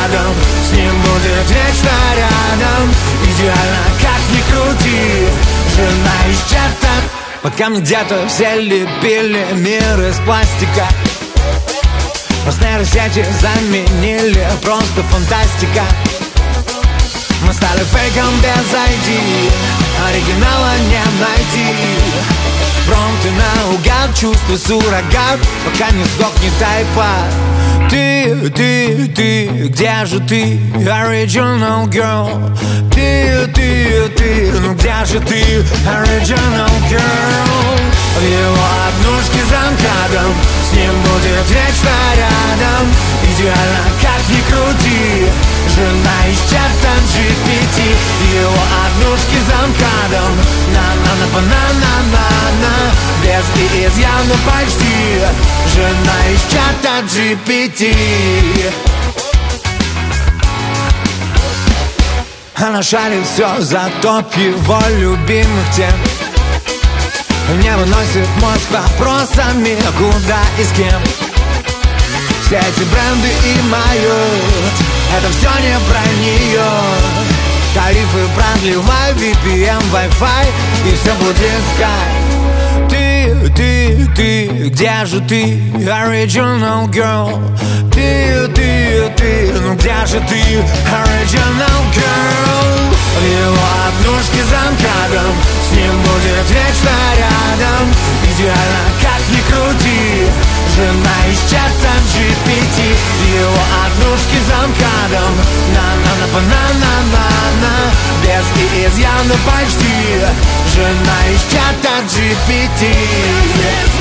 замкадом, с ним будет вечно рядом. Идеально, как ни крути, жена из чата. Пока мне где-то все лепили мир из пластика, нас нейросети заменили, просто фантастика. Мы стали фейком без ID, оригинала не найти. Промпты наугад, чувства суррогат, пока не сдохнет iPad. Ты, где же ты, original girl? Ты, ну где же ты, original girl? В его однушке замкадом, с ним будет вечно рядом. Идеально, как ни крути, жена из чата GPT. В его однушке замкадом, на-на-на-на-на-на-на. Без и изъяна почти, жена из чата GPT. Она шарит все за топ его любимых тем, не выносит мозг вопросами, куда и с кем. Все эти бренды и майот, это все не про нее. Тарифы продлевай, VPN, Wi-Fi, и все будет в кайф. Ты, где же ты, original girl? Ты, ну где же ты, original girl? В его однушке замкадом, с ним будет вечно рядом. Идеально, как ни крути, жена из чата GPT. В его однушке замкадом, на-на-на-на-на-на-на. Без и изъяна почти, жена из чата GPT.